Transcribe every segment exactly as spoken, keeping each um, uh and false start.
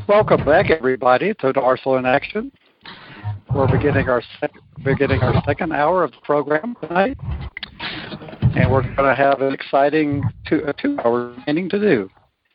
Welcome back, everybody, to Arsenal in Action. We're beginning our sec- beginning our second hour of the program tonight, and we're going to have an exciting two a two hour meeting to do.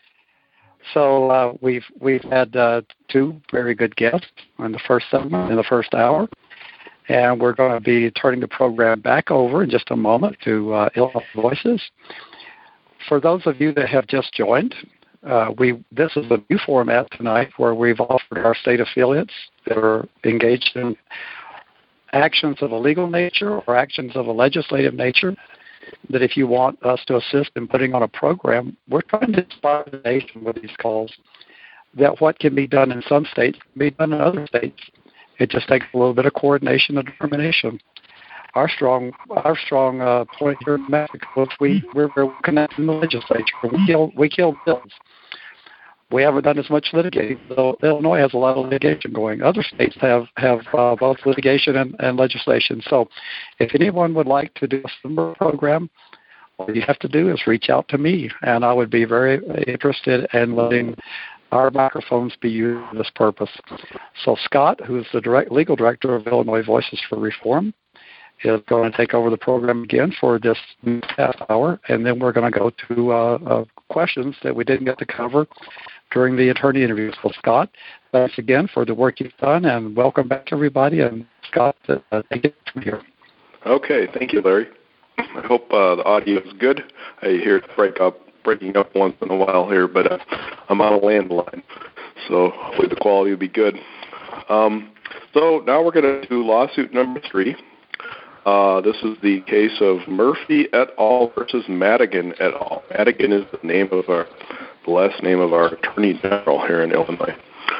So uh, we've we've had uh, two very good guests in the first segment, in the first hour, and we're going to be turning the program back over in just a moment to uh, Illinois Voices. For those of you that have just joined, uh, we this is a new format tonight where we've offered our state affiliates that are engaged in actions of a legal nature or actions of a legislative nature, that if you want us to assist in putting on a program, we're trying to inspire the nation with these calls, that what can be done in some states can be done in other states. It just takes a little bit of coordination and determination. Our strong our strong uh, point here in Mexico is we, we're, we're connected in the legislature. We kill, we kill bills. We haven't done as much litigating, though Illinois has a lot of litigation going. Other states have, have uh, both litigation and, and legislation. So if anyone would like to do a similar program, all you have to do is reach out to me, and I would be very interested in letting our microphones be used for this purpose. So Scott, who is the direct legal director of Illinois Voices for Reform, is going to take over the program again for this half hour, and then we're going to go to uh, uh, questions that we didn't get to cover during the attorney interview. So, Scott, thanks again for the work you've done, and welcome back, everybody. And, Scott, uh, take it from here. Okay, thank you, Larry. I hope uh, the audio is good. I hear it break up, breaking up once in a while here, but uh, I'm on a landline, so hopefully the quality will be good. Um, so now we're going to do lawsuit number three. Uh, this is the case of Murphy et al. Versus Madigan et al. Madigan is the name of our, the last name of our Attorney General here in Illinois.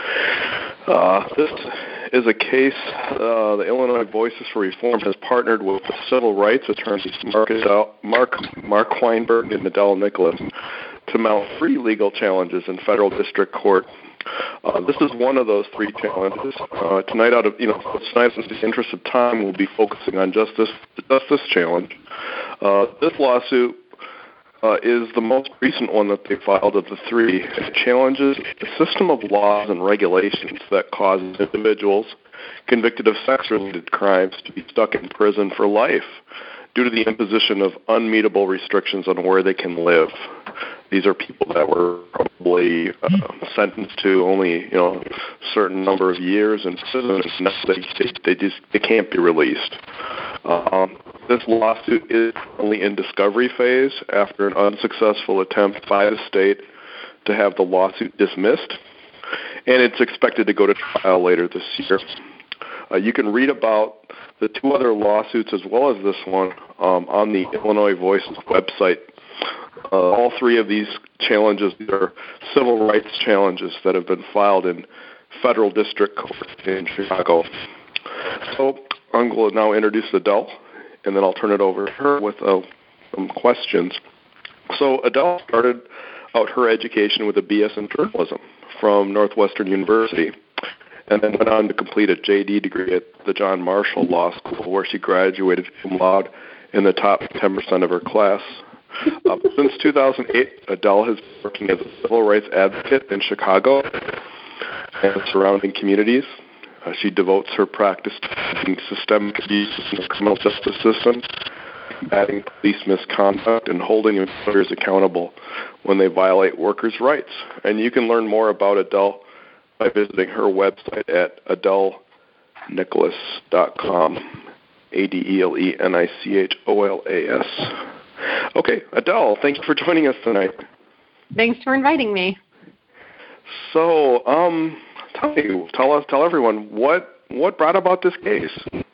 Uh, this is a case uh, the Illinois Voices for Reform has partnered with the civil rights attorneys Mark, Adel, Mark, Mark Weinberg and Adele Nicholas to mount three legal challenges in federal district court. Uh, this is one of those three challenges. Uh, tonight, out of you know, tonight, in the interest of time, we'll be focusing on just this, just this challenge. Uh, this lawsuit uh, is the most recent one that they filed of the three. It challenges a system of laws and regulations that causes individuals convicted of sex-related crimes to be stuck in prison for life due to the imposition of unmeetable restrictions on where they can live. These are people that were probably uh, sentenced to only, you know, a certain number of years in prison, and they, they just they can't be released. Um, this lawsuit is only in discovery phase after an unsuccessful attempt by the state to have the lawsuit dismissed, and it's expected to go to trial later this year. Uh, you can read about the two other lawsuits as well as this one um, on the Illinois Voices website. Uh, all three of these challenges are civil rights challenges that have been filed in federal district court in Chicago. So I'm going to now introduce Adele, and then I'll turn it over to her with uh, some questions. So Adele started out her education with a B S in journalism from Northwestern University, and then went on to complete a J D degree at the John Marshall Law School, where she graduated cum laude in the top ten percent of her class. Uh, since two thousand eight, Adele has been working as a civil rights advocate in Chicago and surrounding communities. Uh, she devotes her practice to fighting systemic abuse in the criminal justice system, combating police misconduct, and holding employers accountable when they violate workers' rights. And you can learn more about Adele by visiting her website at adele nicholas dot com, A D E L E N I C H O L A S. Okay, Adele, thank you for joining us tonight. Thanks for inviting me. So, um, tell me, tell us, tell everyone, what what brought about this case?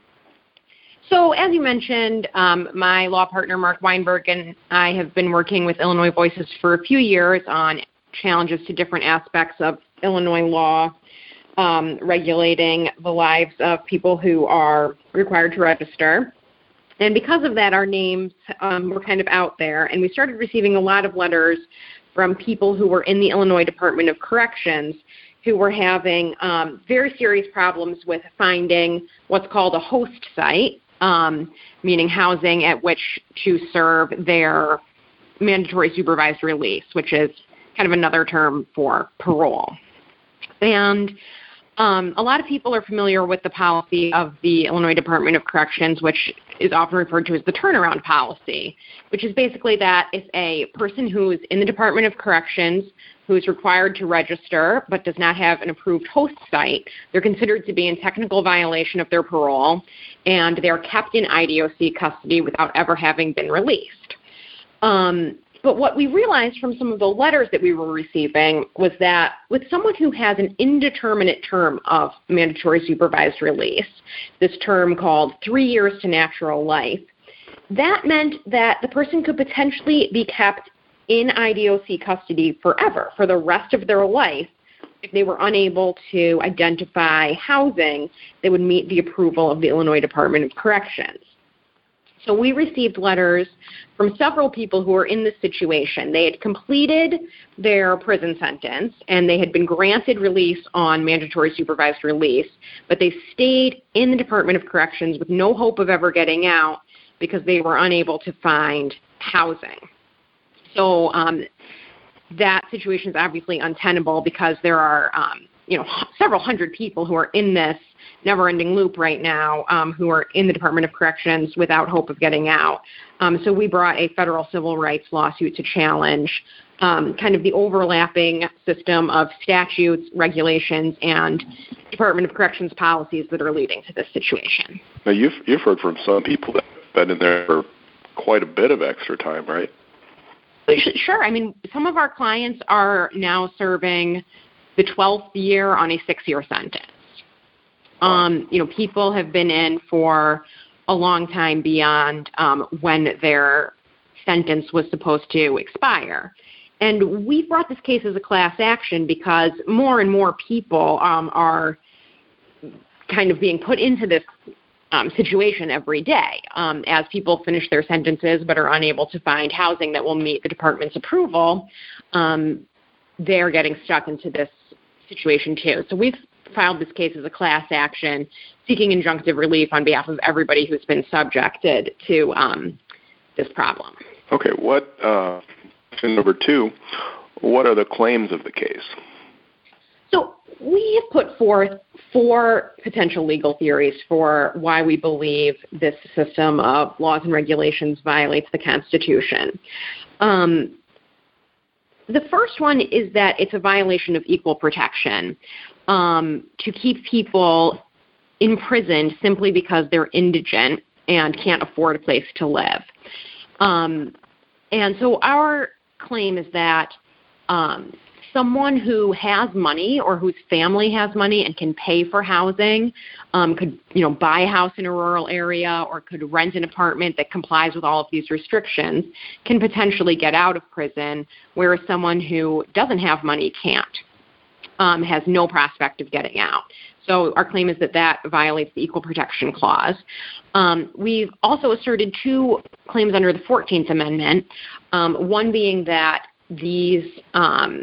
So, as you mentioned, um, my law partner, Mark Weinberg, and I have been working with Illinois Voices for a few years on challenges to different aspects of Illinois law, um, regulating the lives of people who are required to register. And because of that, our names um, were kind of out there, and we started receiving a lot of letters from people who were in the Illinois Department of Corrections who were having um, very serious problems with finding what's called a host site, um, meaning housing at which to serve their mandatory supervised release, which is kind of another term for parole. And um, a lot of people are familiar with the policy of the Illinois Department of Corrections, which is often referred to as the turnaround policy, which is basically that if a person who is in the Department of Corrections who is required to register but does not have an approved host site, they're considered to be in technical violation of their parole, and they are kept in I D O C custody without ever having been released. Um, but what we realized from some of the letters that we were receiving was that with someone who has an indeterminate term of mandatory supervised release, this term called three years to natural life, that meant that the person could potentially be kept in I D O C custody forever, for the rest of their life, if they were unable to identify housing that would meet the approval of the Illinois Department of Corrections. So we received letters from several people who were in this situation. They had completed their prison sentence, and they had been granted release on mandatory supervised release, but they stayed in the Department of Corrections with no hope of ever getting out because they were unable to find housing. So um, that situation is obviously untenable because there are, um, you know, several hundred people who are in this never-ending loop right now um, who are in the Department of Corrections without hope of getting out. Um, so we brought a federal civil rights lawsuit to challenge um, kind of the overlapping system of statutes, regulations, and Department of Corrections policies that are leading to this situation. Now, you've, you've heard from some people that have been in there for quite a bit of extra time, right? Sure. I mean, some of our clients are now serving the twelfth year on a six-year sentence. Um, you know, people have been in for a long time beyond um, when their sentence was supposed to expire. And we brought this case as a class action because more and more people um, are kind of being put into this um, situation every day um, as people finish their sentences but are unable to find housing that will meet the department's approval. Um, they're getting stuck into this situation too. So we've filed this case as a class action, seeking injunctive relief on behalf of everybody who's been subjected to um, this problem. Okay, what, uh, number two, what are the claims of the case? So we have put forth four potential legal theories for why we believe this system of laws and regulations violates the Constitution. Um, the first one is that it's a violation of equal protection. Um, to keep people imprisoned simply because they're indigent and can't afford a place to live. Um, and so our claim is that um, someone who has money or whose family has money and can pay for housing um, could, you know, buy a house in a rural area or could rent an apartment that complies with all of these restrictions, can potentially get out of prison, whereas someone who doesn't have money can't. Um, has no prospect of getting out. So our claim is that that violates the Equal Protection Clause. Um, we've also asserted two claims under the fourteenth Amendment, um, one being that these um,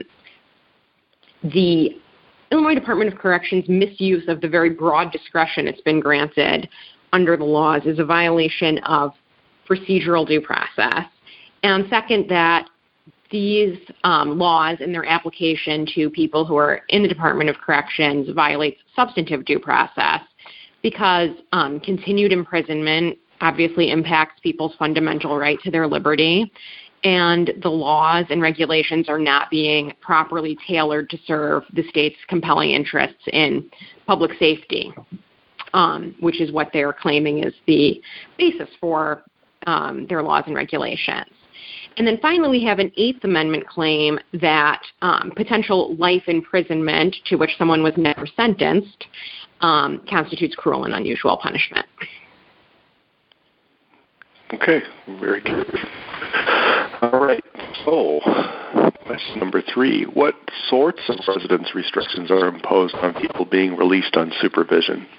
the Illinois Department of Corrections misuse of the very broad discretion it's been granted under the laws is a violation of procedural due process. And second, that these um, laws and their application to people who are in the Department of Corrections violates substantive due process because um, continued imprisonment obviously impacts people's fundamental right to their liberty, and the laws and regulations are not being properly tailored to serve the state's compelling interests in public safety, um, which is what they're claiming is the basis for um, their laws and regulations. And then finally, we have an Eighth Amendment claim that um, potential life imprisonment to which someone was never sentenced um, constitutes cruel and unusual punishment. Okay, very good. All right, so question number three. What sorts of residence restrictions are imposed on people being released on supervision?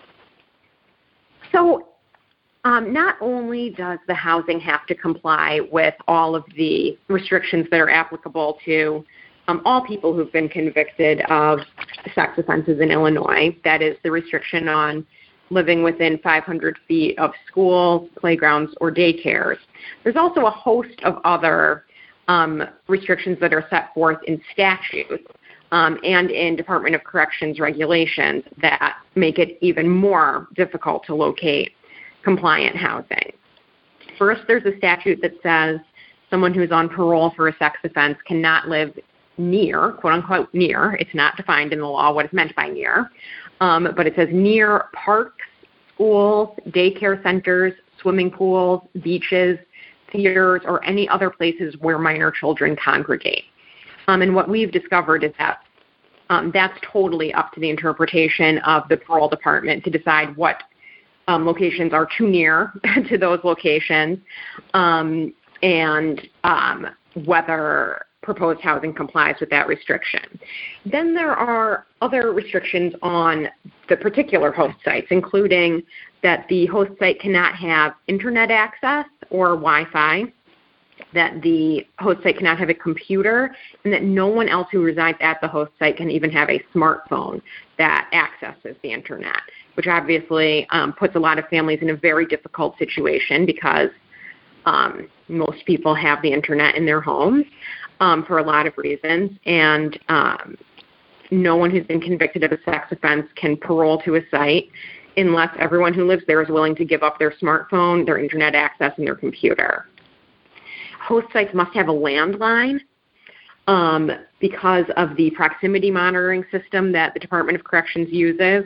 So Um, not only does the housing have to comply with all of the restrictions that are applicable to um, all people who've been convicted of sex offenses in Illinois, that is the restriction on living within five hundred feet of schools, playgrounds, or daycares. There's also a host of other um, restrictions that are set forth in statutes um, and in Department of Corrections regulations that make it even more difficult to locate compliant housing. First, there's a statute that says someone who's on parole for a sex offense cannot live near, quote unquote near, it's not defined in the law what is meant by near, um, but it says near parks, schools, daycare centers, swimming pools, beaches, theaters, or any other places where minor children congregate. Um, and what we've discovered is that um, that's totally up to the interpretation of the parole department to decide what um, locations are too near to those locations um, and um, whether proposed housing complies with that restriction. Then there are other restrictions on the particular host sites, including that the host site cannot have internet access or Wi-Fi, that the host site cannot have a computer, and that no one else who resides at the host site can even have a smartphone that accesses the internet, which obviously um, puts a lot of families in a very difficult situation because um, most people have the internet in their homes um, for a lot of reasons, and um, no one who's been convicted of a sex offense can parole to a site unless everyone who lives there is willing to give up their smartphone, their internet access, and their computer. Host sites must have a landline um, because of the proximity monitoring system that the Department of Corrections uses.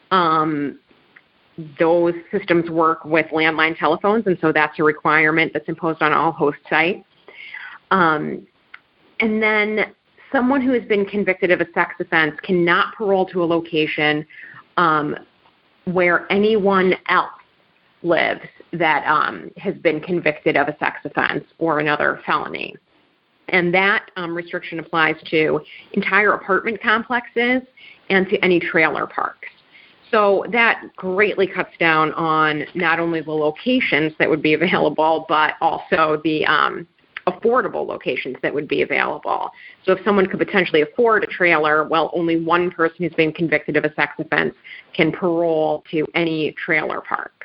Um, those systems work with landline telephones, and so that's a requirement that's imposed on all host sites. Um, and then someone who has been convicted of a sex offense cannot parole to a location um, where anyone else lives that um, has been convicted of a sex offense or another felony. And that um, restriction applies to entire apartment complexes and to any trailer parks. So that greatly cuts down on not only the locations that would be available, but also the um, affordable locations that would be available. So if someone could potentially afford a trailer, well, only one person who's been convicted of a sex offense can parole to any trailer park.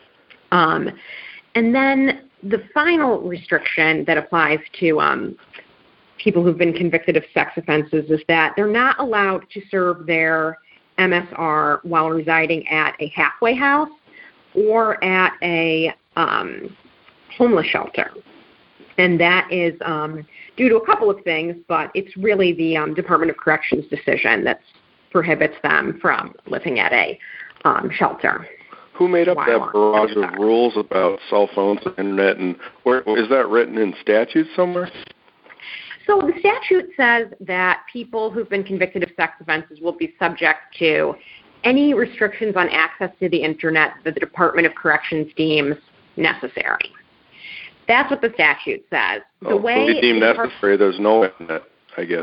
Um, and then the final restriction that applies to um, people who've been convicted of sex offenses is that they're not allowed to serve their M S R while residing at a halfway house or at a um, homeless shelter. And that is um, due to a couple of things, but it's really the um, Department of Corrections decision that prohibits them from living at a um, shelter. Who made up that barrage of rules about cell phones and internet, and where, is that written in statute somewhere? So the statute says that people who've been convicted of sex offenses will be subject to any restrictions on access to the internet that the Department of Corrections deems necessary. That's what the statute says. The oh, way so they deem necessary, there's no internet, I guess.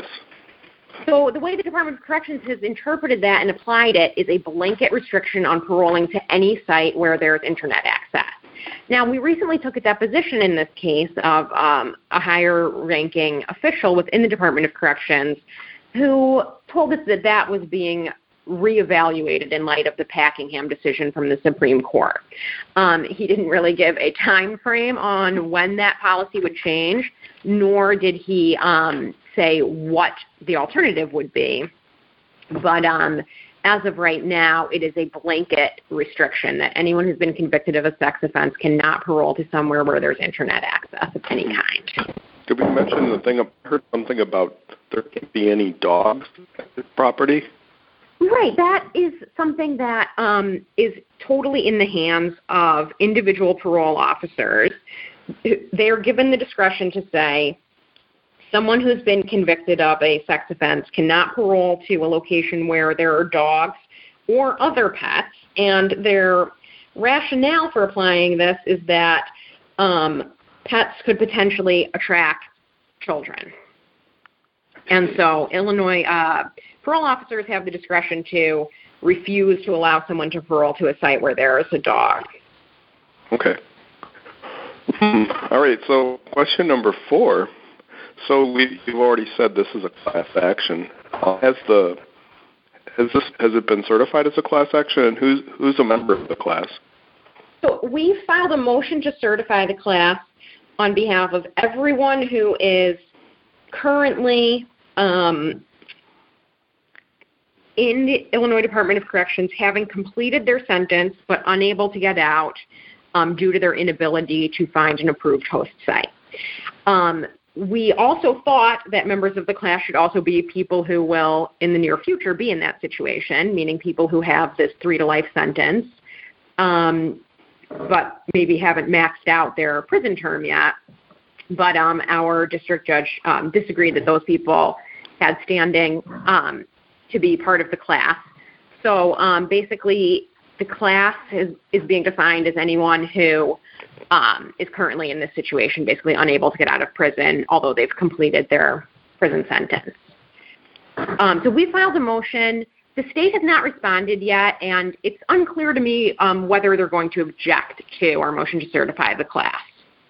So the way the Department of Corrections has interpreted that and applied it is a blanket restriction on paroling to any site where there's internet access. Now, we recently took a deposition in this case of um, a higher-ranking official within the Department of Corrections who told us that that was being reevaluated in light of the Packingham decision from the Supreme Court. Um, he didn't really give a time frame on when that policy would change, nor did he um, say what the alternative would be. But um, as of right now, it is a blanket restriction that anyone who's been convicted of a sex offense cannot parole to somewhere where there's internet access of any kind. Did we mention the thing? I heard something about there can't be any dogs at the property. Right. That is something that um, is totally in the hands of individual parole officers. They are given the discretion to say, someone who's been convicted of a sex offense cannot parole to a location where there are dogs or other pets. And their rationale for applying this is that um, pets could potentially attract children. And so Illinois uh, parole officers have the discretion to refuse to allow someone to parole to a site where there is a dog. Okay. All right, so question number four. So we, you've already said this is a class action. Uh, has the has this has it been certified as a class action, and who's who's a member of the class? So we filed a motion to certify the class on behalf of everyone who is currently um, in the Illinois Department of Corrections having completed their sentence but unable to get out um, due to their inability to find an approved host site. Um, we also thought that members of the class should also be people who will, in the near future, be in that situation, meaning people who have this three-to-life sentence, um, but maybe haven't maxed out their prison term yet. But um, our district judge um, disagreed that those people had standing um, to be part of the class. So um, basically, the class is, is being defined as anyone who um, is currently in this situation, basically unable to get out of prison, although they've completed their prison sentence. Um, so we filed a motion. The state has not responded yet, and it's unclear to me um, whether they're going to object to our motion to certify the class.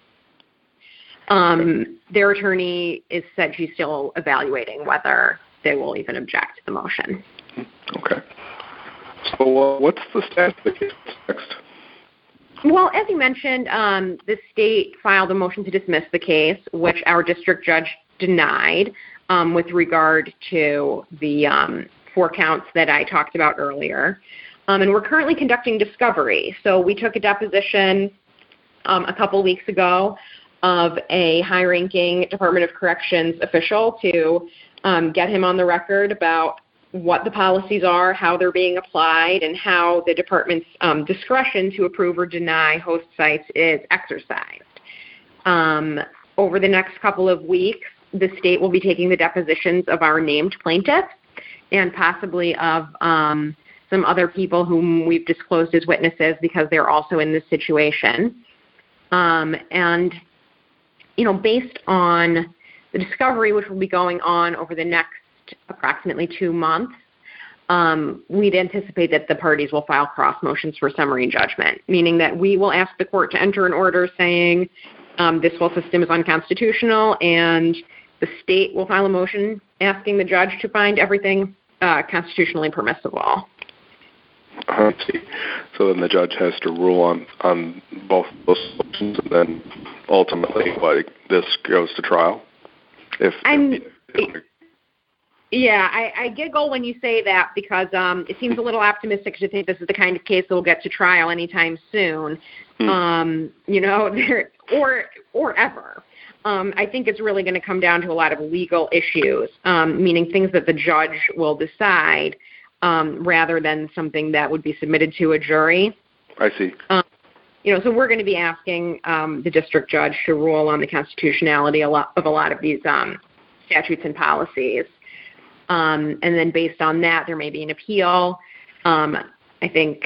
Um, their attorney is said she's still evaluating whether they will even object to the motion. Okay. So uh, what's the status of the case next? Well, as you mentioned, um, the state filed a motion to dismiss the case, which our district judge denied um, with regard to the um, four counts that I talked about earlier. Um, and we're currently conducting discovery. So we took a deposition um, a couple weeks ago of a high-ranking Department of Corrections official to um, get him on the record about what the policies are, how they're being applied, and how the department's um, discretion to approve or deny host sites is exercised. Um, over the next couple of weeks, the state will be taking the depositions of our named plaintiffs and possibly of um, some other people whom we've disclosed as witnesses because they're also in this situation. Um, and, you know, based on the discovery, which will be going on over the next approximately two months, um, we'd anticipate that the parties will file cross motions for summary judgment, meaning that we will ask the court to enter an order saying um, this whole system is unconstitutional, and the state will file a motion asking the judge to find everything uh, constitutionally permissible. I see. So then the judge has to rule on, on both those motions, and then ultimately, what, this goes to trial? If, I'm, if, if Yeah, I, I giggle when you say that because um, it seems a little optimistic to think this is the kind of case that will get to trial anytime soon, hmm. um, you know, there, or or ever. Um, I think it's really going to come down to a lot of legal issues, um, meaning things that the judge will decide um, rather than something that would be submitted to a jury. I see. Um, you know, so we're going to be asking um, the district judge to rule on the constitutionality a lot, of a lot of these um, statutes and policies. Um, and then based on that, there may be an appeal. Um, I think,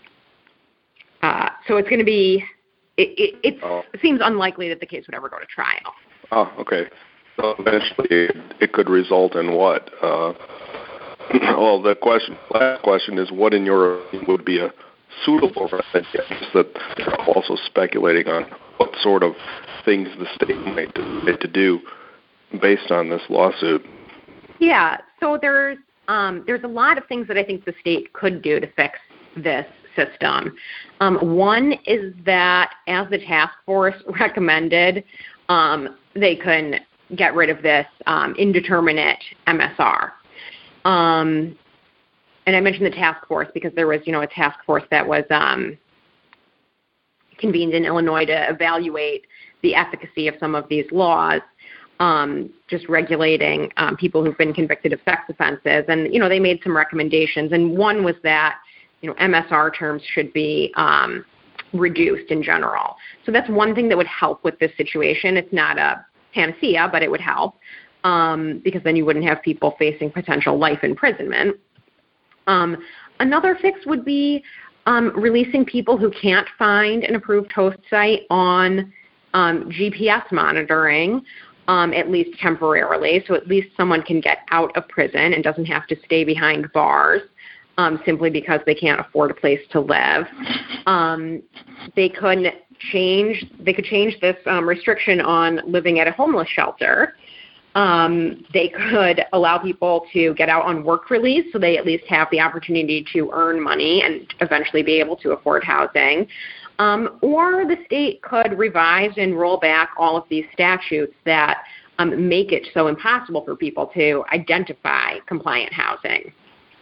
uh, so it's going to be, it, it, it's, oh. it seems unlikely that the case would ever go to trial. Oh, okay. So eventually it could result in what? Uh, well, the question, last question is, what in your opinion would be a suitable remedy? That they're also speculating on what sort of things the state might decide to do based on this lawsuit. Yeah, so there's um, there's a lot of things that I think the state could do to fix this system. Um, one is that, as the task force recommended, um, they can get rid of this um, indeterminate M S R. Um, and I mentioned the task force because there was, you know, a task force that was um, convened in Illinois to evaluate the efficacy of some of these laws. Um, just regulating um, people who've been convicted of sex offenses. And, you know, they made some recommendations. And one was that, you know, M S R terms should be um, reduced in general. So that's one thing that would help with this situation. It's not a panacea, but it would help um, because then you wouldn't have people facing potential life imprisonment. Um, another fix would be um, releasing people who can't find an approved host site on um, G P S monitoring, Um, at least temporarily, so at least someone can get out of prison and doesn't have to stay behind bars um, simply because they can't afford a place to live. Um, they could change. They could change this um, restriction on living at a homeless shelter. Um, they could allow people to get out on work release, so they at least have the opportunity to earn money and eventually be able to afford housing. Um, or the state could revise and roll back all of these statutes that um, make it so impossible for people to identify compliant housing.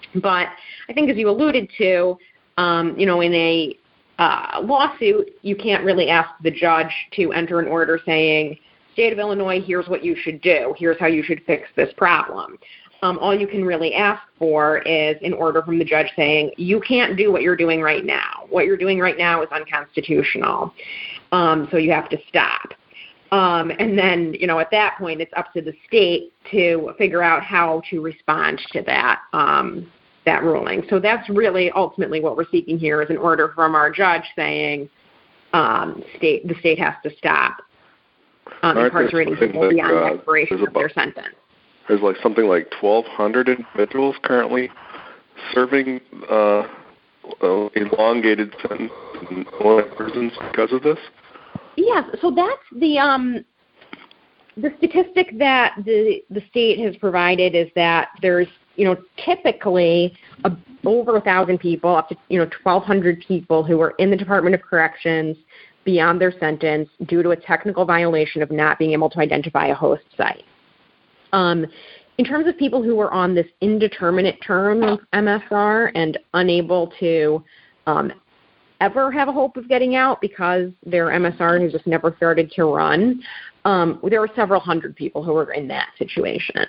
But I think as you alluded to, um, you know, in a uh, lawsuit, you can't really ask the judge to enter an order saying, State of Illinois, here's what you should do. Here's how you should fix this problem. Um, all you can really ask for is an order from the judge saying, you can't do what you're doing right now. What you're doing right now is unconstitutional. Um, so you have to stop. Um, and then, you know, at that point, it's up to the state to figure out how to respond to that um, that ruling. So that's really ultimately what we're seeking here is an order from our judge saying um, state the state has to stop um, incarcerating people like, beyond uh, the expiration of about, their sentence. There's like something like twelve hundred individuals currently serving uh, uh, elongated sentences in prisons because of this. Yes, so that's the um, the statistic that the the state has provided is that there's you know typically a, over a thousand people, up to you know twelve hundred people who are in the Department of Corrections beyond their sentence due to a technical violation of not being able to identify a host site. Um, in terms of people who are on this indeterminate term of M S R and unable to um, ever have a hope of getting out because their M S R has just never started to run, um, there are several hundred people who are in that situation.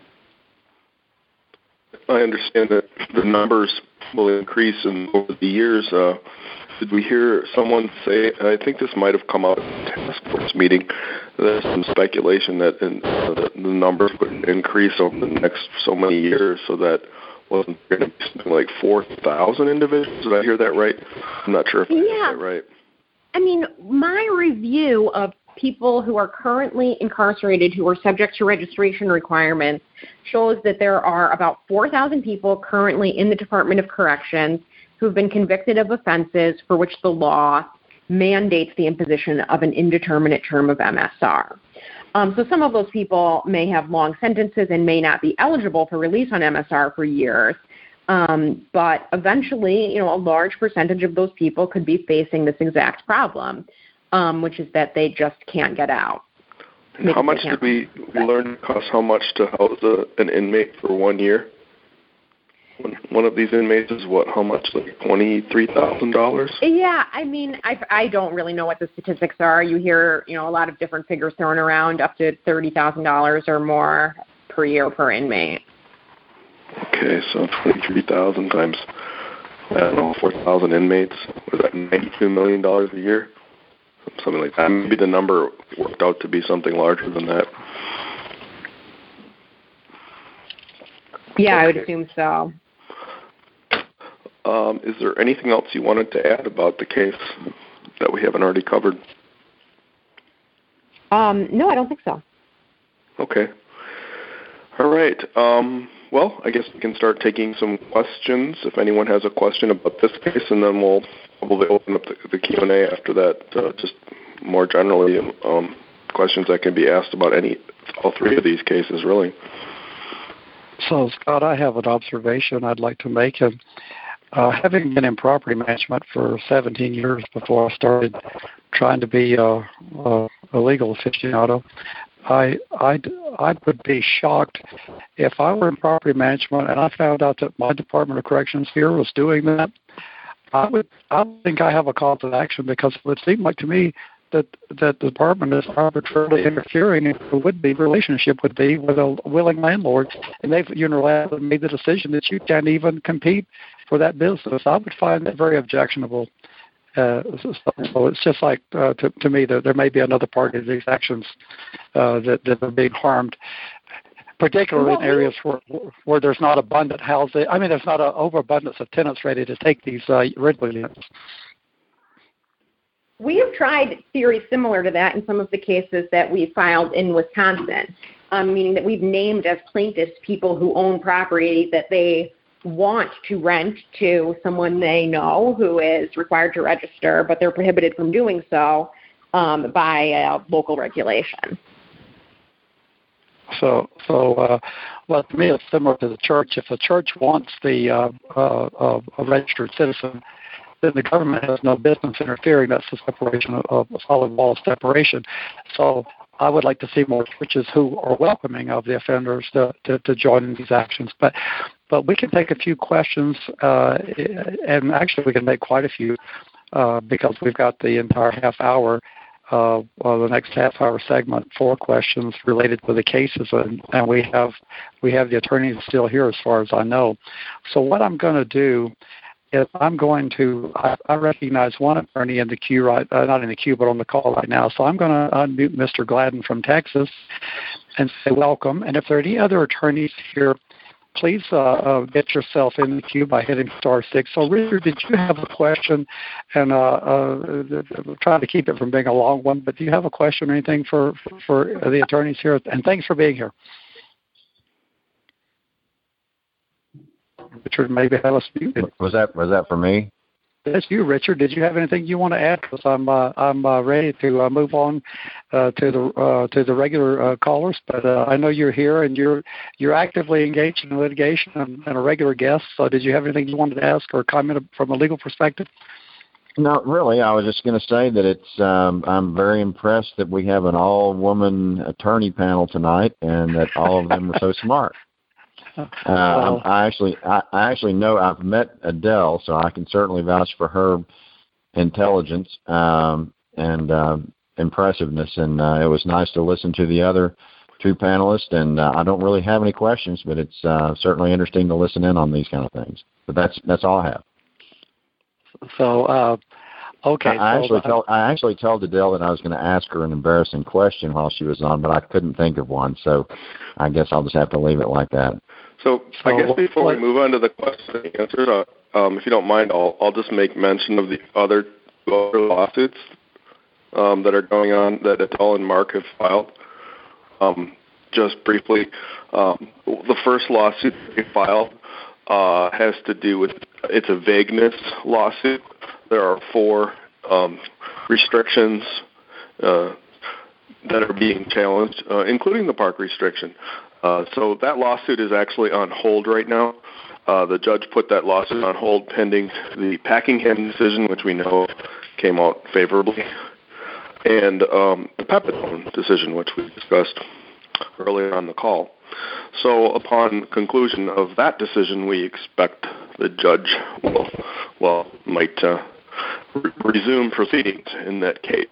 I understand that the numbers will increase in over the years. Uh, did we hear someone say, I think this might have come out at the task force meeting, there's some speculation that in, uh, the, the numbers would increase over the next so many years so that wasn't going to be something like four thousand individuals? Did I hear that right? I'm not sure if I yeah. heard that right. I mean, my review of people who are currently incarcerated who are subject to registration requirements shows that there are about four thousand people currently in the Department of Corrections who have been convicted of offenses for which the law mandates the imposition of an indeterminate term of M S R. Um, so some of those people may have long sentences and may not be eligible for release on M S R for years. Um, but eventually, you know, a large percentage of those people could be facing this exact problem, um, which is that they just can't get out. And how much did we, we learn it costs how much to house a, an inmate for one year? One, one of these inmates is what, how much, like twenty-three thousand dollars? Yeah, I mean, I, I don't really know what the statistics are. You hear, you know, a lot of different figures thrown around, up to thirty thousand dollars or more per year per inmate. Okay, so twenty-three thousand times, I don't know, four thousand inmates. Was that ninety-two million dollars a year? Something like that. Maybe the number worked out to be something larger than that. Yeah, okay. I would assume so. Um, is there anything else you wanted to add about the case that we haven't already covered? Um, no, I don't think so. Okay. All right. Um, well, I guess we can start taking some questions if anyone has a question about this case, and then we'll probably open up the, the Q and A after that, uh, just more generally, um, questions that can be asked about any all three of these cases, really. So, Scott, I have an observation I'd like to make. And, uh, having been in property management for seventeen years before I started trying to be a, a, a legal aficionado, I, I, I would be shocked if I were in property management and I found out that my Department of Corrections here was doing that. I would I would think I have a cause of action because it would seem like to me that that the department is arbitrarily interfering in the would-be relationship would be with a willing landlord, and they've unilaterally made the decision that you can't even compete for that business. I would find that very objectionable. Uh, so, so it's just like uh, to, to me that there may be another part of these actions uh, that, that are being harmed, particularly well, in areas where where there's not abundant housing. I mean, there's not an overabundance of tenants ready to take these uh, rental units. We have tried theories similar to that in some of the cases that we filed in Wisconsin, um, meaning that we've named as plaintiffs people who own property that they want to rent to someone they know who is required to register, but they're prohibited from doing so um, by uh, local regulation. So, so uh, well, to me, it's similar to the church. If the church wants the uh, uh, uh, a registered citizen, then the government has no business interfering. That's the separation of, of a solid wall of separation. So I would like to see more churches who are welcoming of the offenders to, to, to join in these actions. But but we can take a few questions, uh, and actually we can make quite a few uh, because we've got the entire half hour, uh, well, the next half hour segment for questions related to the cases, and, and we have we have the attorneys still here as far as I know. So what I'm going to do is I'm going to, I, I recognize one attorney in the queue, right, uh, not in the queue, but on the call right now. So I'm going to unmute Mister Gladden from Texas and say welcome. And if there are any other attorneys here, please uh, uh, get yourself in the queue by hitting star six. So, Richard, did you have a question? And uh, uh, trying to keep it from being a long one, but do you have a question or anything for, for the attorneys here? And thanks for being here. Richard, maybe have us muted. Was that was that for me? That's you, Richard. Did you have anything you want to add? Because I'm uh, I'm uh, ready to uh, move on uh, to the uh, to the regular uh, callers. But uh, I know you're here and you're you're actively engaged in litigation and, and a regular guest. So did you have anything you wanted to ask or comment from a legal perspective? No, really. I was just going to say that it's. Um, I'm very impressed that we have an all-woman attorney panel tonight, and that all of them are so smart. Uh, well, I actually, I, I actually know I've met Adele, so I can certainly vouch for her intelligence um, and uh, impressiveness. And uh, it was nice to listen to the other two panelists. And uh, I don't really have any questions, but it's uh, certainly interesting to listen in on these kind of things. But that's that's all I have. So, uh, okay. I, I so, actually uh, told I actually told Adele that I was going to ask her an embarrassing question while she was on, but I couldn't think of one. So I guess I'll just have to leave it like that. So, so I guess before what, we move on to the question and answers, uh, um, if you don't mind, I'll, I'll just make mention of the other, other lawsuits um, that are going on that Adele and Mark have filed. Um, just briefly, um, the first lawsuit they filed uh, has to do with, it's a vagueness lawsuit. There are four um, restrictions uh, that are being challenged, uh, including the park restriction. Uh, so that lawsuit is actually on hold right now. Uh, the judge put that lawsuit on hold pending the Packingham decision, which we know came out favorably, and um, the Pepitone decision, which we discussed earlier on the call. So upon conclusion of that decision, we expect the judge will, well, might uh, re- resume proceedings in that case.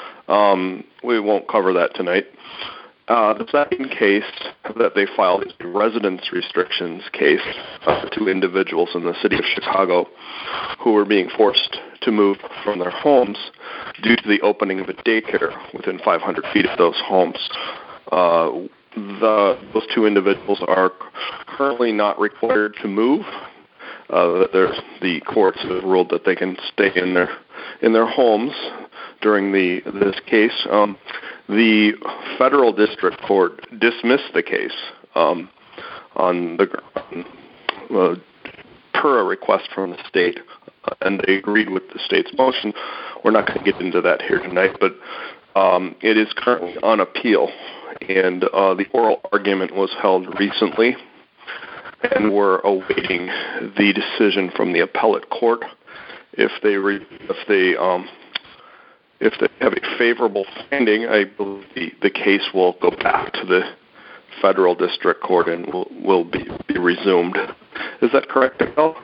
Um, we won't cover that tonight. Uh, the second case that they filed is a residence restrictions case of two individuals in the city of Chicago who were being forced to move from their homes due to the opening of a daycare within five hundred feet of those homes. Uh, the, those two individuals are currently not required to move. Uh, the courts have ruled that they can stay in their in their homes during the this case. Um, the federal district court dismissed the case um, on the uh, per a request from the state, uh, and they agreed with the state's motion. We're not going to get into that here tonight, but um, it is currently on appeal, and uh, the oral argument was held recently, and we're awaiting the decision from the appellate court. If they re- if they um, if they have a favorable finding, I believe the, the case will go back to the federal district court and will will be, be resumed. Is that correct, Adele?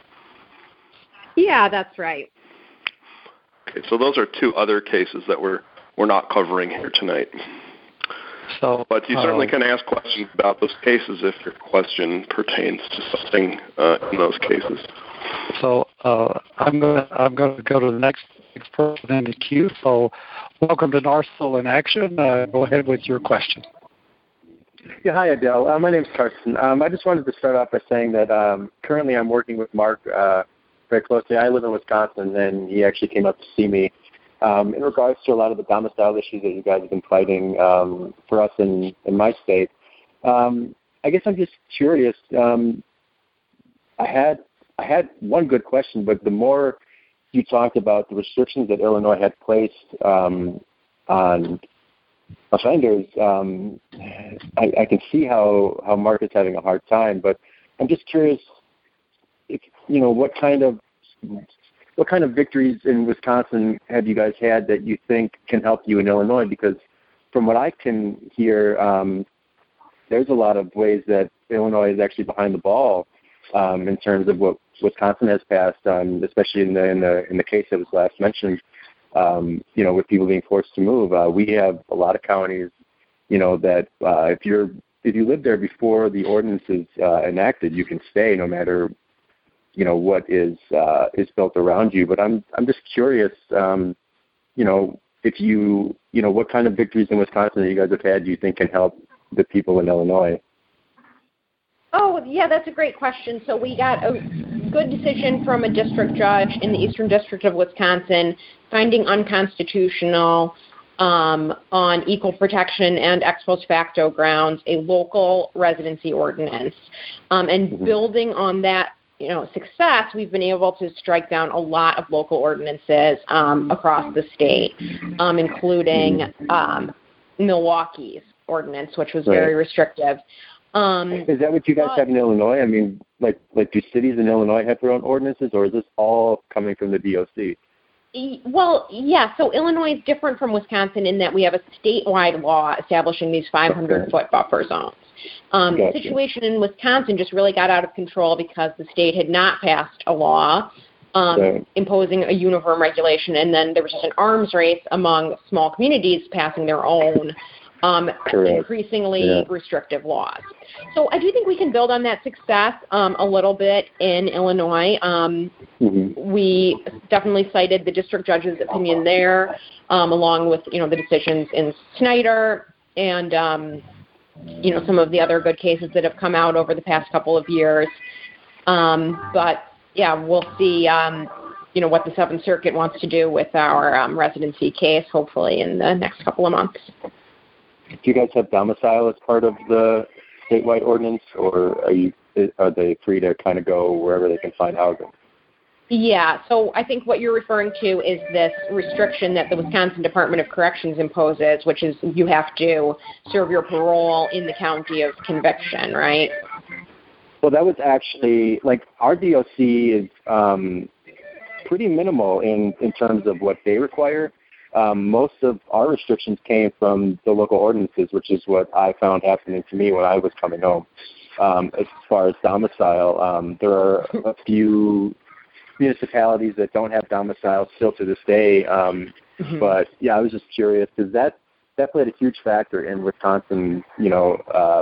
Yeah, that's right. Okay, so those are two other cases that we're we're not covering here tonight. So, but you certainly uh, can ask questions about those cases if your question pertains to something uh, in those cases. So uh, I'm going I'm going to go to the next, next person in the queue. So welcome to NARSOL in Action. Uh, go ahead with your question. Yeah, hi, Adele. Uh, my name's Carson. Um, I just wanted to start off by saying that um, currently I'm working with Mark uh, very closely. I live in Wisconsin, and he actually came up to see me um, in regards to a lot of the domicile issues that you guys have been fighting um, for us in, in my state. Um, I guess I'm just curious. Um, I had I had one good question, but the more you talked about the restrictions that Illinois had placed um, on offenders, um, I, I can see how, how Mark is having a hard time. But I'm just curious, if, you know, what kind of what kind of victories in Wisconsin have you guys had that you think can help you in Illinois? Because from what I can hear, um, there's a lot of ways that Illinois is actually behind the ball um, in terms of what Wisconsin has passed, um, especially in the, in the in the case that was last mentioned. Um, you know, with people being forced to move, uh, we have a lot of counties. You know that uh, if you're if you live there before the ordinance is uh, enacted, you can stay no matter you know what is uh, is built around you. But I'm I'm just curious. Um, you know, if you you know what kind of victories in Wisconsin that you guys have had, do you think can help the people in Illinois? Oh, yeah, that's a great question. So we got a good decision from a district judge in the Eastern District of Wisconsin finding unconstitutional um, on equal protection and ex post facto grounds a local residency ordinance. Um, and mm-hmm. building on that, you know, success, we've been able to strike down a lot of local ordinances um, across the state, um, including um, Milwaukee's ordinance, which was very right. restrictive. Um, is that what you guys but, have in Illinois? I mean, like, like do cities in Illinois have their own ordinances, or is this all coming from the D O C? Well, yeah, so Illinois is different from Wisconsin in that we have a statewide law establishing these five hundred foot buffer zones. Um, gotcha. The situation in Wisconsin just really got out of control because the state had not passed a law um, right. imposing a uniform regulation, and then there was just an arms race among small communities passing their own um, increasingly yeah. restrictive laws. So I do think we can build on that success um, a little bit in Illinois. Um, mm-hmm. We definitely cited the district judge's opinion there, um, along with you know the decisions in Snyder and um, you know some of the other good cases that have come out over the past couple of years. Um, but yeah, we'll see. Um, you know what the Seventh Circuit wants to do with our um, residency case, hopefully in the next couple of months. Do you guys have domicile as part of the statewide ordinance, or are you are they free to kind of go wherever they can find housing? Yeah, so I think what you're referring to is this restriction that the Wisconsin Department of Corrections imposes, which is you have to serve your parole in the county of conviction, right? Well, that was actually, like, our D O C is um, pretty minimal in, in terms of what they require. Um, most of our restrictions came from the local ordinances, which is what I found happening to me when I was coming home. Um, as far as domicile, um, there are a few municipalities that don't have domicile still to this day. Um, mm-hmm. But, yeah, I was just curious because that, that played a huge factor in Wisconsin, you know, uh,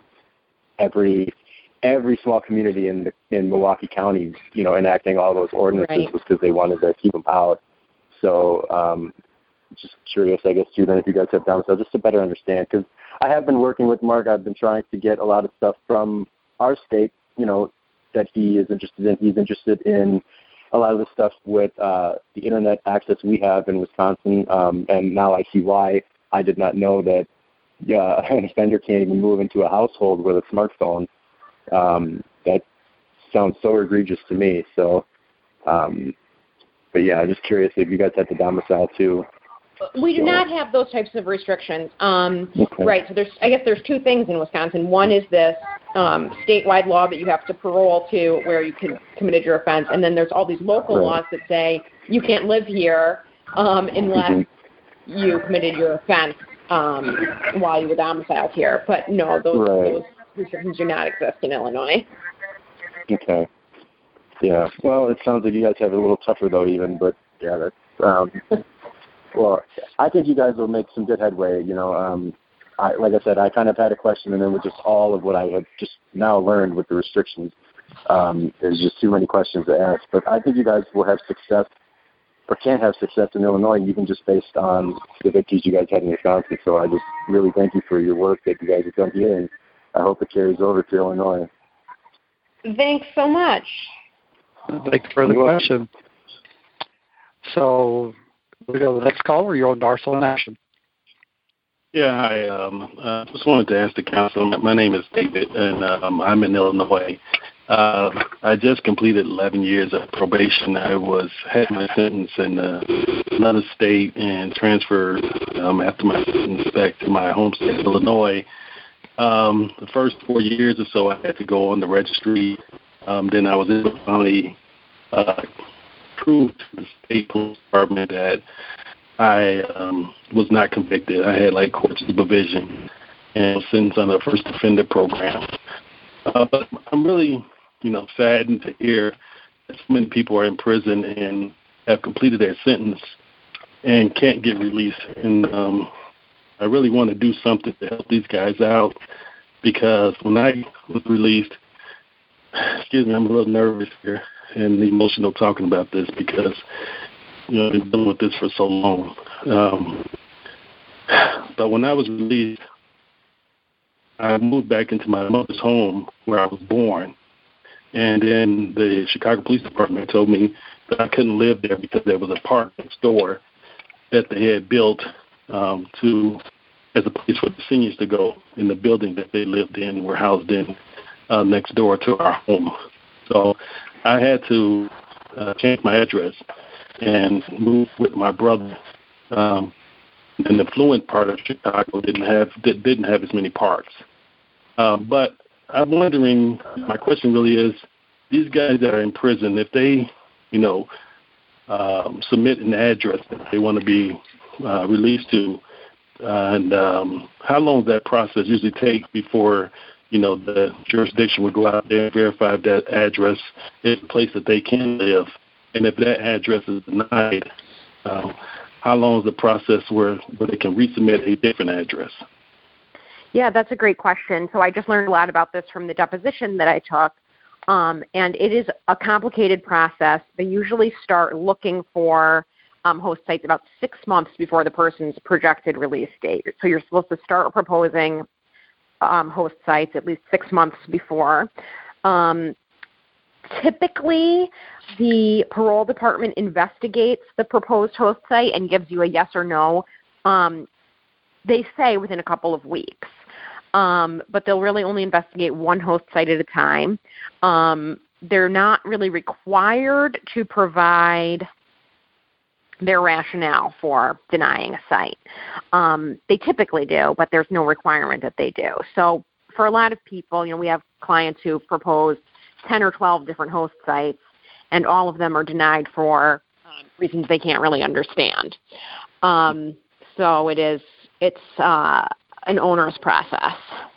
every every small community in the, in Milwaukee County, you know, enacting all those ordinances right. was because they wanted to keep them out. So, um, just curious, I guess, too, then if you guys have domicile, just to better understand, because I have been working with Mark. I've been trying to get a lot of stuff from our state, you know, that he is interested in. He's interested in a lot of the stuff with uh, the internet access we have in Wisconsin, um, and now I see why. I did not know that uh, an offender can't even move into a household with a smartphone. Um, that sounds so egregious to me. So, um, but yeah, I'm just curious if you guys have the domicile too. We do not have those types of restrictions. Um, okay. Right. So there's, I guess, there's two things in Wisconsin. One is this um, statewide law that you have to parole to where you can committed your offense, and then there's all these local right. laws that say you can't live here um, unless mm-hmm. you committed your offense um, while you were domiciled here. But no, those, right. those restrictions do not exist in Illinois. Okay. Yeah. Well, it sounds like you guys have it a little tougher though, even. But yeah, that's. Um, Well, I think you guys will make some good headway. You know, um, I, like I said, I kind of had a question, and then with just all of what I had just now learned with the restrictions, um, there's just too many questions to ask. But I think you guys will have success, or can have success in Illinois, even just based on the victories you guys had in Wisconsin. So I just really thank you for your work that you guys have done here, and I hope it carries over to Illinois. Thanks so much. Thanks for the question. So we go to the next caller. You're on Darcel in Action. Yeah, hi. Um, uh, just wanted to ask the council. My name is David, and um, I'm in Illinois. Uh, I just completed eleven years of probation. I was had my sentence in uh, another state and transferred um, after my sentence back to my home state, Illinois. Um, the first four years or so, I had to go on the registry. Um, then I was able to finally uh, prove to the state police department that I um, was not convicted. I had like court supervision and sentenced on the first offender program. Uh, but I'm really, you know, saddened to hear that so many people are in prison and have completed their sentence and can't get released. And um, I really want to do something to help these guys out, because when I was released, excuse me, I'm a little nervous here and emotional talking about this, because, you know, I've been dealing with this for so long. Um, but when I was released, I moved back into my mother's home where I was born. And then the Chicago Police Department told me that I couldn't live there because there was a park next door that they had built um, to as a place for the seniors to go in the building that they lived in, were housed in uh, next door to our home. So I had to uh, change my address and move with my brother. Um, and the affluent part of Chicago didn't have didn't have as many parks. Um, but I'm wondering, my question really is, these guys that are in prison, if they, you know, um, submit an address that they want to be uh, released to, uh, and um, how long does that process usually take before, you know, the jurisdiction would go out there and verify if that address is a place that they can live? And if that address is denied, uh, how long is the process where, where they can resubmit a different address? Yeah, that's a great question. So I just learned a lot about this from the deposition that I took. Um, and it is a complicated process. They usually start looking for um, host sites about six months before the person's projected release date. So you're supposed to start proposing um, host sites at least six months before. Um, typically, the parole department investigates the proposed host site and gives you a yes or no. Um, they say within a couple of weeks. Um, but they'll really only investigate one host site at a time. Um, they're not really required to provide their rationale for denying a site. Um, they typically do, but there's no requirement that they do. So for a lot of people, you know, we have clients who propose ten or twelve different host sites, and all of them are denied for uh, reasons they can't really understand. Um, so it is, it's, uh, an onerous process.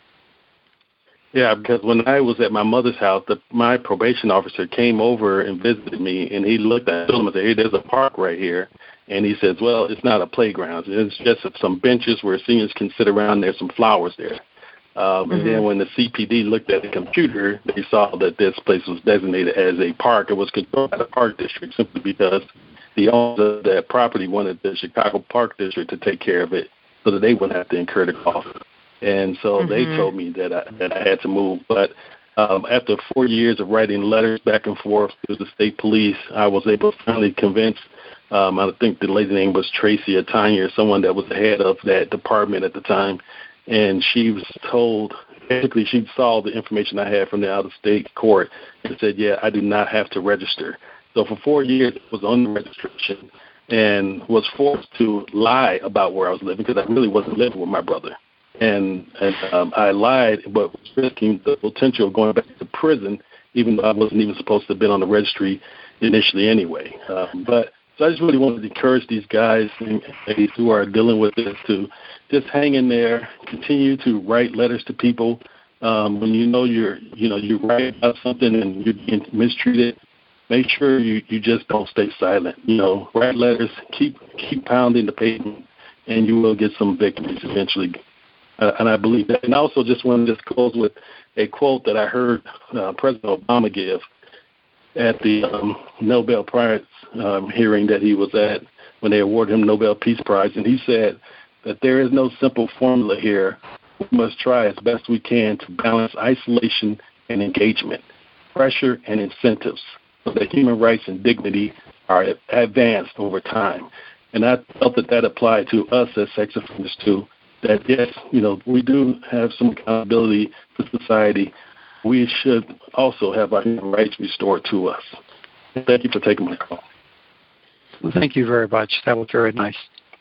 Yeah, because when I was at my mother's house, the, my probation officer came over and visited me, and he looked at them and said, "Hey, there's a park right here." And he says, "Well, it's not a playground. It's just some benches where seniors can sit around. There's some flowers there." Um, mm-hmm. And then when the C P D looked at the computer, they saw that this place was designated as a park. It was controlled by the Park District simply because the owner of that property wanted the Chicago Park District to take care of it, so that they wouldn't have to incur the cost. And so mm-hmm. they told me that I, that I had to move. But um, after four years of writing letters back and forth to the state police, I was able to finally convince, um, I think the lady's name was Tracy or Tanya, or someone that was the head of that department at the time. And she was told, basically she saw the information I had from the out-of-state court and said, yeah, I do not have to register. So for four years it was on the registration, and was forced to lie about where I was living, because I really wasn't living with my brother. And, and um, I lied, but was risking the potential of going back to prison, even though I wasn't even supposed to have been on the registry initially anyway. Um, but so I just really wanted to encourage these guys and ladies who are dealing with this to just hang in there, continue to write letters to people. Um, when you know you're, you know, you write about something and you're being mistreated, make sure you, you just don't stay silent. You know, write letters, keep keep pounding the pavement, and you will get some victories eventually. Uh, and I believe that. And I also just want to just close with a quote that I heard uh, President Obama give at the um, Nobel Prize um, hearing that he was at when they awarded him Nobel Peace Prize. And he said that there is no simple formula here. We must try as best we can to balance isolation and engagement, pressure and incentives, so that human rights and dignity are advanced over time. And I felt that that applied to us as sex offenders too, that yes, you know, we do have some accountability to society. We should also have our human rights restored to us. Thank you for taking my call. Thank you very much. That was very nice.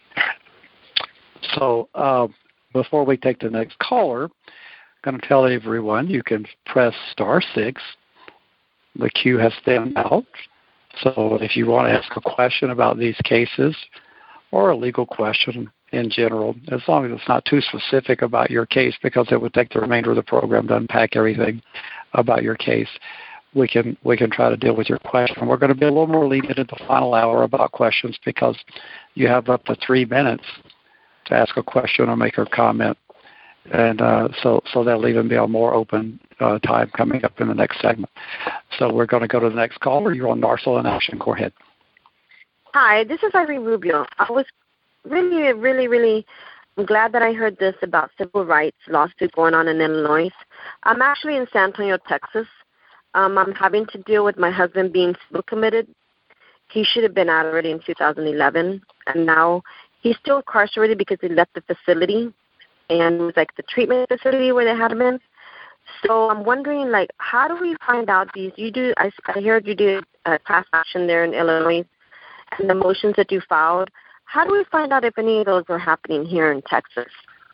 So uh, before we take the next caller, I'm going to tell everyone you can press star six. The queue has thinned out. So if you want to ask a question about these cases or a legal question in general, as long as it's not too specific about your case, because it would take the remainder of the program to unpack everything about your case. We can we can try to deal with your question. We're going to be a little more lenient in the final hour about questions because you have up to three minutes to ask a question or make a comment, and uh, so so that'll even be a more open uh, time coming up in the next segment. So we're going to go to the next caller. You're on NARSOL in Action. Go ahead. Hi, this is Irene Rubio. I was really, really, really glad that I heard this about civil rights lawsuit going on in Illinois. I'm actually in San Antonio, Texas. Um, I'm having to deal with my husband being civil committed. He should have been out already in two thousand eleven, and now he's still incarcerated because he left the facility, and it was like the treatment facility where they had him in. So I'm wondering, like, how do we find out these? You do. I, I heard you did a class action there in Illinois, and the motions that you filed. How do we find out if any of those are happening here in Texas?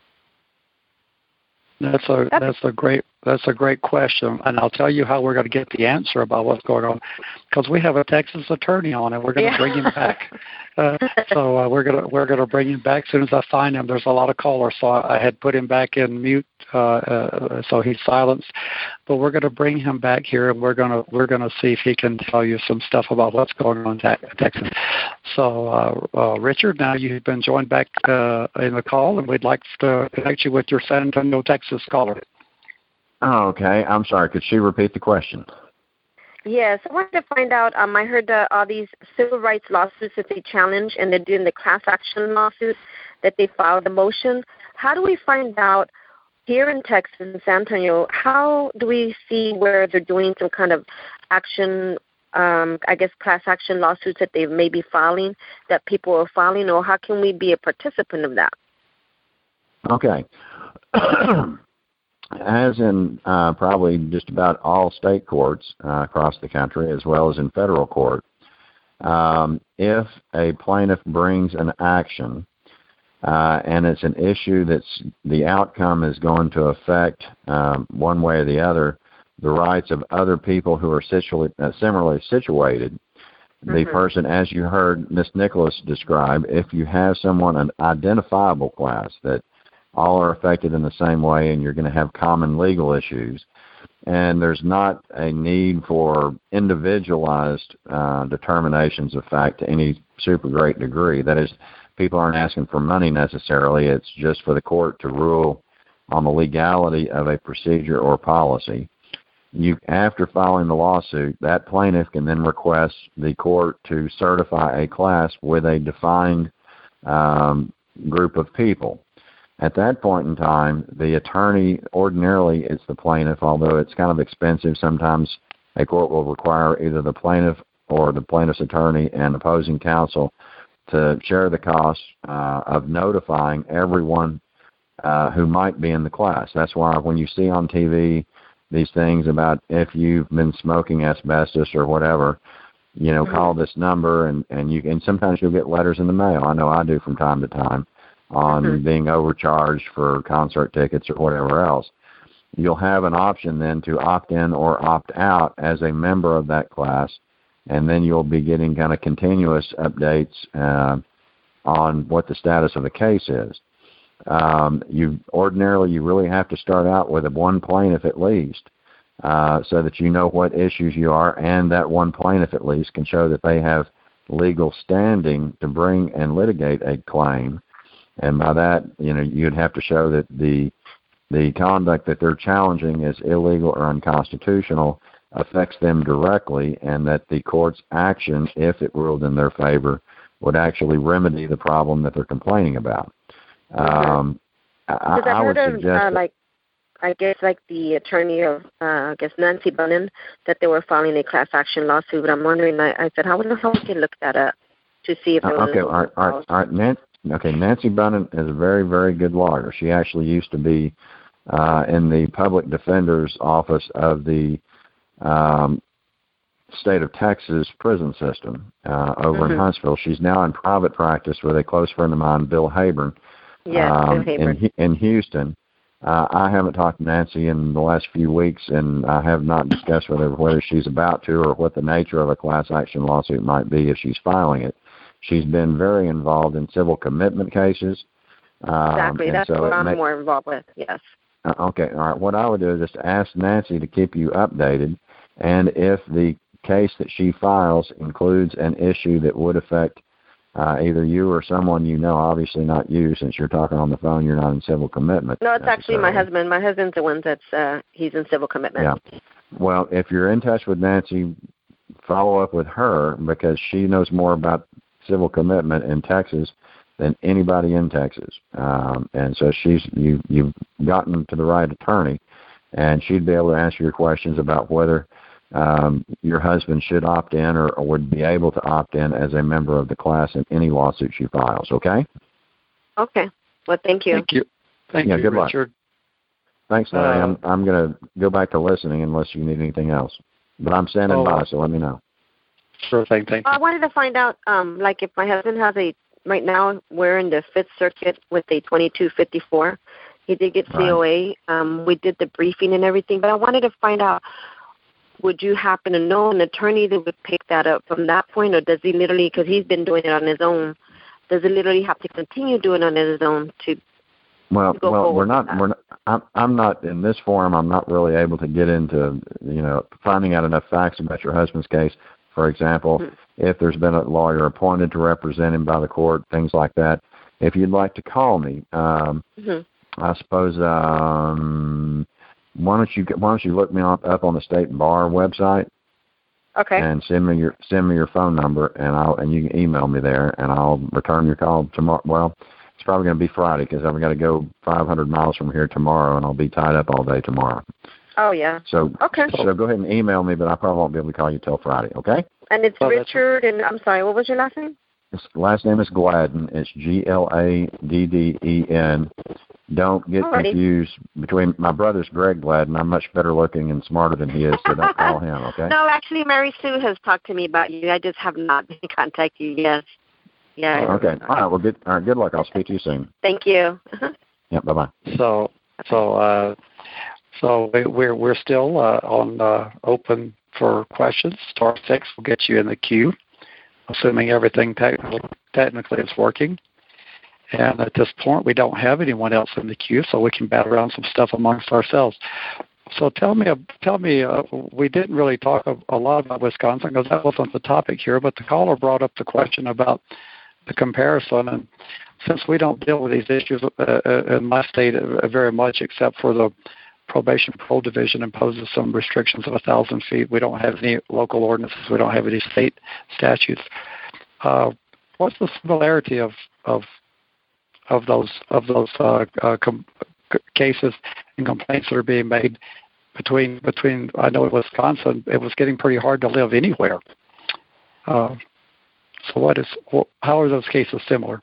That's a that's a great that's a great question, and I'll tell you how we're going to get the answer about what's going on, because we have a Texas attorney on, and we're going to yeah. bring him back. Uh, so uh, we're gonna we're gonna bring him back as soon as I find him. There's a lot of callers, so I, I had put him back in mute, uh, uh, so he's silenced. But we're going to bring him back here, and we're gonna we're gonna see if he can tell you some stuff about what's going on in Texas. So uh, uh, Richard, now you've been joined back uh, in the call, and we'd like to connect you with your San Antonio, Texas caller. Oh, okay. I'm sorry. Could she repeat the question? Yes, I wanted to find out. Um, I heard uh, all these civil rights lawsuits that they challenge, and they're doing the class action lawsuits that they filed the motion. How do we find out here in Texas, in San Antonio, how do we see where they're doing some kind of action, um, I guess class action lawsuits that they may be filing, that people are filing, or how can we be a participant of that? Okay. As in uh, probably just about all state courts uh, across the country, as well as in federal court, um, if a plaintiff brings an action uh, and it's an issue that's the outcome is going to affect um, one way or the other the rights of other people who are situ- uh, similarly situated, mm-hmm. the person, as you heard Miz Nicholas describe, if you have someone, an identifiable class that all are affected in the same way, and you're going to have common legal issues. And there's not a need for individualized uh, determinations of fact to any super great degree. That is, people aren't asking for money necessarily. It's just for the court to rule on the legality of a procedure or policy. You, after filing the lawsuit, that plaintiff can then request the court to certify a class with a defined um, group of people. At that point in time, the attorney, ordinarily it's the plaintiff, although it's kind of expensive. Sometimes a court will require either the plaintiff or the plaintiff's attorney and opposing counsel to share the costs uh, of notifying everyone uh, who might be in the class. That's why when you see on T V these things about if you've been smoking asbestos or whatever, you know, mm-hmm. call this number, and, and you and sometimes you'll get letters in the mail. I know I do from time to time. On mm-hmm. being overcharged for concert tickets or whatever else. You'll have an option then to opt in or opt out as a member of that class, and then you'll be getting kind of continuous updates uh, on what the status of the case is. Um, you ordinarily you really have to start out with a one plaintiff at least, uh, so that you know what issues you are, and that one plaintiff at least can show that they have legal standing to bring and litigate a claim. And by that, you know, you'd have to show that the the conduct that they're challenging is illegal or unconstitutional, affects them directly, and that the court's action, if it ruled in their favor, would actually remedy the problem that they're complaining about. Um, I, I would of, suggest uh, like, I guess like the attorney of, uh, I guess Nancy Bunnan, that they were filing a class action lawsuit. But I'm wondering, I, I said, how the hell we can look that up to see if it was okay, all right, all right, all right, Nancy. Okay, Nancy Bunnan is a very, very good lawyer. She actually used to be uh, in the public defender's office of the um, state of Texas prison system uh, over mm-hmm. in Huntsville. She's now in private practice with a close friend of mine, Bill Hayburn, yes, um, Bill Hayburn. in, in Houston. Uh, I haven't talked to Nancy in the last few weeks, and I have not discussed with her whether she's about to or what the nature of a class action lawsuit might be if she's filing it. She's been very involved in civil commitment cases. Um, exactly. That's so what I'm may, more involved with, yes. Uh, okay, all right. What I would do is just ask Nancy to keep you updated, and if the case that she files includes an issue that would affect uh, either you or someone you know, obviously not you, since you're talking on the phone, you're not in civil commitment. No, it's actually my husband. My husband's the one that's, uh, he's in civil commitment. Yeah. Well, if you're in touch with Nancy, follow up with her, because she knows more about civil commitment in Texas than anybody in Texas. Um, and so she's you, you've gotten to the right attorney, and she'd be able to answer your questions about whether um, your husband should opt in or, or would be able to opt in as a member of the class in any lawsuit she files, okay? Okay. Well, thank you. Thank you. Thank yeah, you, good Richard. Luck. Thanks, Larry. Uh, I'm, I'm going to go back to listening unless you need anything else. But I'm standing oh, by, so let me know. Sure thing. Thank you. I wanted to find out, um, like, if my husband has a, right now we're in the Fifth Circuit with a twenty-two fifty-four. He did get C O A. Right. Um, we did the briefing and everything, but I wanted to find out, would you happen to know an attorney that would pick that up from that point, or does he literally, because he's been doing it on his own, does he literally have to continue doing it on his own to Well, to go well, we're not. that? We're not. I'm, I'm not in this forum. I'm not really able to get into, you know, finding out enough facts about your husband's case. For example, mm-hmm. if there's been a lawyer appointed to represent him by the court, things like that. If you'd like to call me, um, mm-hmm. I suppose. Um, why don't you Why don't you look me up, up on the State Bar website? Okay. And send me your send me your phone number, and I'll and you can email me there, and I'll return your call tomorrow. Well, it's probably going to be Friday because I've got to go five hundred miles from here tomorrow, and I'll be tied up all day tomorrow. Oh, yeah. So, okay. So go ahead and email me, but I probably won't be able to call you till Friday, okay? And it's well, Richard, and I'm sorry, what was your last name? His last name is Gladden. It's G L A D D E N. Don't get Alrighty. confused between my brother's Greg Gladden. I'm much better looking and smarter than he is, so don't call him, okay? No, actually, Mary Sue has talked to me about you. I just have not been in contact you yet. Yeah. Oh, okay. All right. Well, good. All right. Good luck. I'll speak to you soon. Thank you. Yeah. Bye bye. So, so, uh, so we're we're still uh, on uh, open for questions. Star six will get you in the queue, assuming everything technically technically is working. And at this point, we don't have anyone else in the queue, so we can bat around some stuff amongst ourselves. So tell me, tell me, uh, we didn't really talk a, a lot about Wisconsin because that wasn't the topic here, but the caller brought up the question about the comparison. And since we don't deal with these issues uh, in my state very much, except for the probation parole division imposes some restrictions of a thousand feet, we don't have any local ordinances, we don't have any state statutes. Uh, what's the similarity of of of those of those uh, uh, com- cases and complaints that are being made between between? I know in Wisconsin it was getting pretty hard to live anywhere. Uh, so what is how are those cases similar?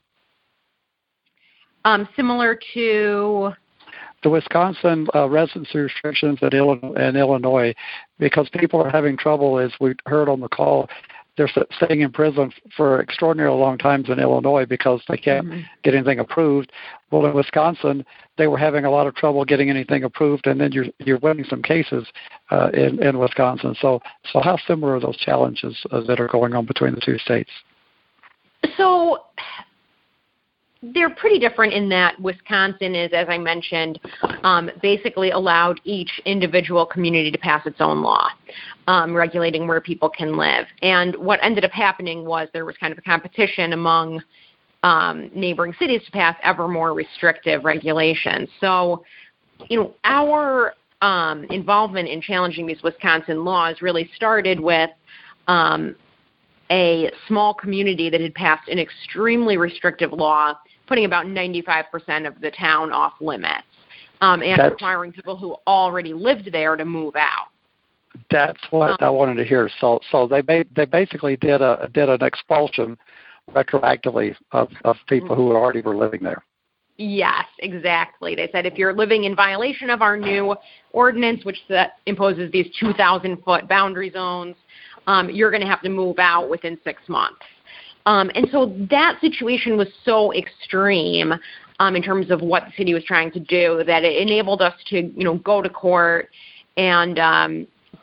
Um, similar to the Wisconsin uh, residency restrictions in Illinois, in Illinois, because people are having trouble, as we heard on the call. They're staying in prison for extraordinarily long times in Illinois because they can't mm-hmm. get anything approved. Well, in Wisconsin, they were having a lot of trouble getting anything approved, and then you're you're winning some cases uh, in in Wisconsin. So, so how similar are those challenges uh, that are going on between the two states? So they're pretty different in that Wisconsin is, as I mentioned, um, basically allowed each individual community to pass its own law, um, regulating where people can live. And what ended up happening was there was kind of a competition among um, neighboring cities to pass ever more restrictive regulations. So, you know, our um, involvement in challenging these Wisconsin laws really started with um, a small community that had passed an extremely restrictive law, putting about ninety-five percent of the town off limits, um, and That's, requiring people who already lived there to move out. That's what um, I wanted to hear. So, so they ba- they basically did a did an expulsion retroactively of, of people who already were living there. Yes, exactly. They said if you're living in violation of our new ordinance, which that imposes these two thousand foot boundary zones, um, you're going to have to move out within six months. Um, and so that situation was so extreme um, in terms of what the city was trying to do that it enabled us to, you know, go to court and um,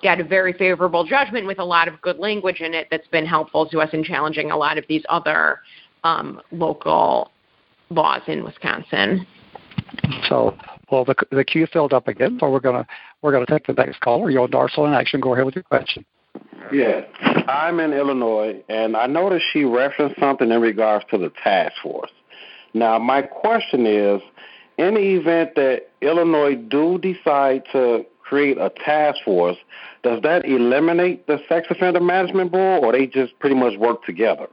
got a very favorable judgment with a lot of good language in it that's been helpful to us in challenging a lot of these other um, local laws in Wisconsin. So, well, the the queue filled up again, so we're gonna we're gonna take the next caller. You're on Darcel in Action. Go ahead with your question. Yeah, I'm in Illinois, and I noticed she referenced something in regards to the task force. Now, my question is, in the event that Illinois do decide to create a task force, does that eliminate the Sex Offender Management Board, or they just pretty much work together?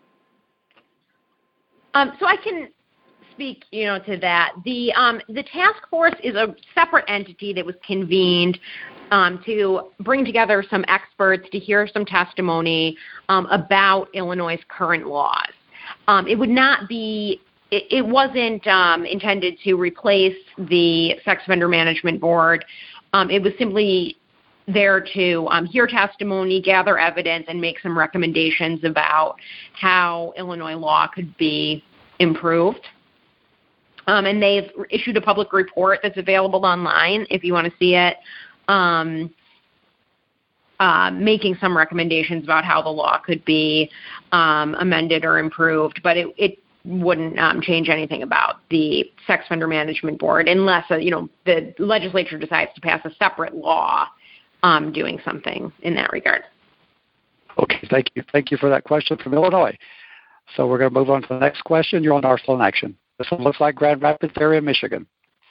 Um, so I can speak, you know, to that. The um, the task force is a separate entity that was convened um, to bring together some experts to hear some testimony um, about Illinois' current laws. Um, it would not be, it, it wasn't um, intended to replace the Sex Offender Management Board. Um, it was simply there to um, hear testimony, gather evidence, and make some recommendations about how Illinois law could be improved. Um, and they've issued a public report that's available online if you want to see it, um, uh, making some recommendations about how the law could be um, amended or improved. But it, it wouldn't um, change anything about the Sex Offender Management Board unless, uh, you know, the legislature decides to pass a separate law um, doing something in that regard. Okay, thank you. Thank you for that question from Illinois. So we're going to move on to the next question. You're on Darcel in Action. This one looks like Grand Rapids area, Michigan.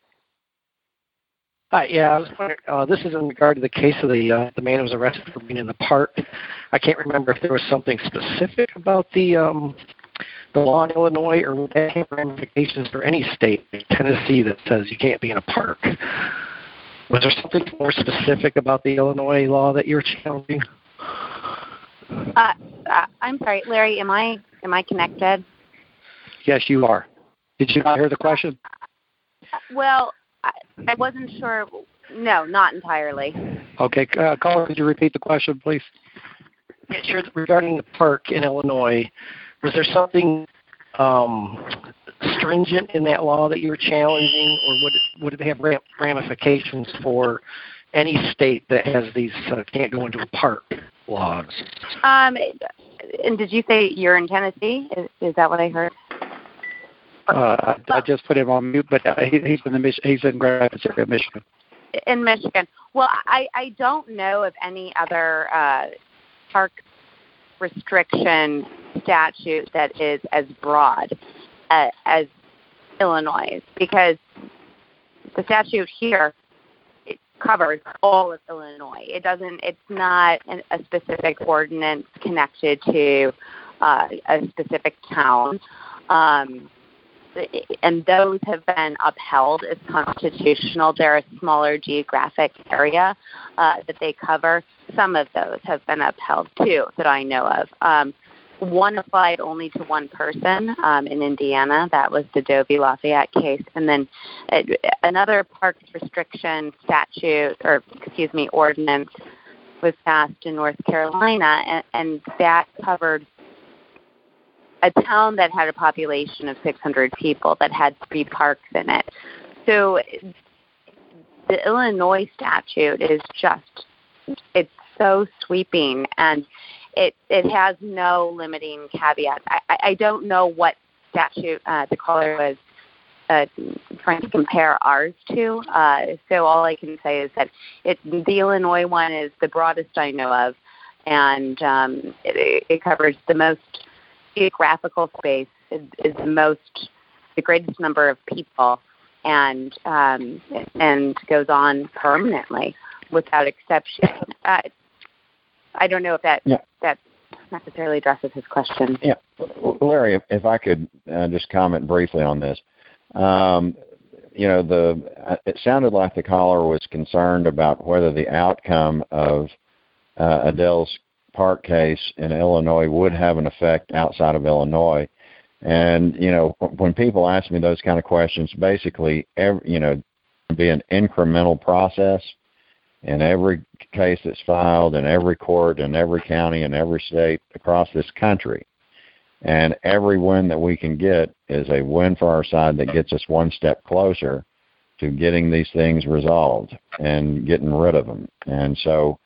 Hi, yeah, I was wondering, uh, this is in regard to the case of the uh, the man who was arrested for being in the park. I can't remember if there was something specific about the um, the law in Illinois, or would that have ramifications for any state, like Tennessee, that says you can't be in a park. Was there something more specific about the Illinois law that you're challenging? Uh, uh, I'm sorry, Larry. Am I am I connected? Yes, you are. Did you not hear the question? Well, I, I wasn't sure. No, not entirely. Okay, uh, caller, could you repeat the question, please? Yeah, sure. Regarding the park in Illinois, was there something um, stringent in that law that you were challenging, or would it, would it have ramifications for any state that has these uh, can't go into a park laws? Um, and did you say you're in Tennessee? Is, is that what I heard? Uh, I, I just put him on mute, but uh, he, he's in the Mich- he's in Grand Rapids area, Michigan. In Michigan. Well, I, I don't know of any other uh, park restriction statute that is as broad uh, as Illinois, because the statute here it covers all of Illinois. It doesn't. It's not an, a specific ordinance connected to uh, a specific town. Um, and those have been upheld as constitutional. They're a smaller geographic area uh, that they cover. Some of those have been upheld, too, that I know of. Um, one applied only to one person um, in Indiana. That was the Dovey Lafayette case. And then uh, another parks restriction statute, or excuse me, ordinance was passed in North Carolina, and, and that covered a town that had a population of six hundred people that had three parks in it. So the Illinois statute is just, it's so sweeping, and it it has no limiting caveats. I, I don't know what statute uh, the caller was uh, trying to compare ours to. Uh, so all I can say is that it, the Illinois one is the broadest I know of, and um, it, it covers the most geographical space, is, is the most, the greatest number of people, and um, and goes on permanently without exception. Uh, I don't know if that yeah. that necessarily addresses his question. Yeah, Larry, if, if I could uh, just comment briefly on this. Um, you know, the it sounded like the caller was concerned about whether the outcome of uh, Adele's park case in Illinois would have an effect outside of Illinois. And, you know, when people ask me those kind of questions, basically, every, you know, be an incremental process in every case that's filed in every court in every county in every state across this country. And every win that we can get is a win for our side that gets us one step closer to getting these things resolved and getting rid of them. And so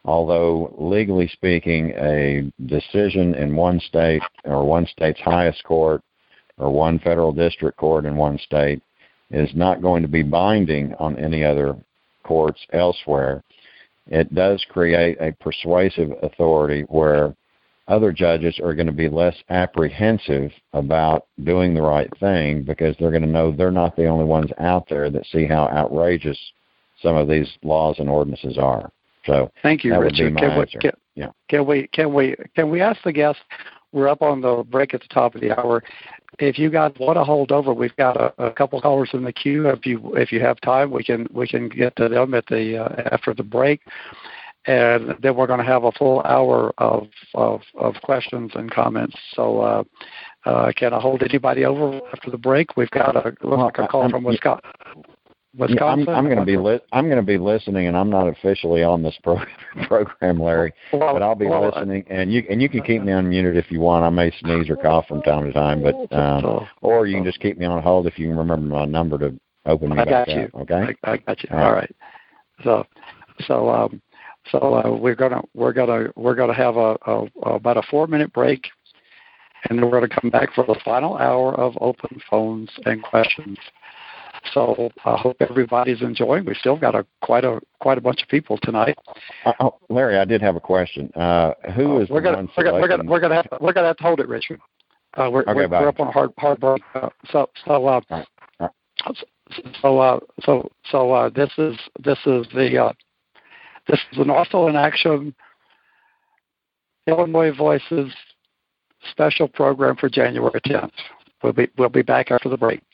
although legally speaking, a decision in one state or one state's highest court or one federal district court in one state is not going to be binding on any other courts elsewhere, it does create a persuasive authority where other judges are going to be less apprehensive about doing the right thing because they're going to know they're not the only ones out there that see how outrageous some of these laws and ordinances are. So thank you, that Richard. would be my can, we, answer. can, yeah. can we can we can we ask the guests? We're up on the break at the top of the hour. If you guys want to hold over, we've got a, a couple callers in the queue. If you if you have time, we can we can get to them at the uh, after the break, and then we're going to have a full hour of of, of questions and comments. So, uh, uh, can I hold anybody over after the break? We've got a, looks like a call I'm, from Wisconsin. Wisconsin. Yeah, I'm, I'm going to be li- I'm going to be listening, and I'm not officially on this pro- program, Larry, well, but I'll be well, listening. And you and you can keep me unmuted if you want. I may sneeze or cough from time to time, but um, or you can just keep me on hold if you can remember my number to open me I back got you. up. Okay, I, I got you. All All right. right. So, so um, so uh, we're gonna we're gonna we're gonna have a, a, a about a four minute break, and then we're gonna come back for the final hour of open phones and questions. So I hope everybody's enjoying. We've still got a quite a quite a bunch of people tonight. Uh, oh, Larry, I did have a question. Uh, who uh, is we're the gonna, one we're gonna we're gonna we're gonna have to, we're gonna have to hold it, Richard. Uh, we're okay, we're, we're up on a hard hard break. Uh, so so uh, All right. All right. so uh, so so uh, this is this is the uh, this is an Also in Action Illinois Voices special program for January tenth. We'll be we'll be back after the break.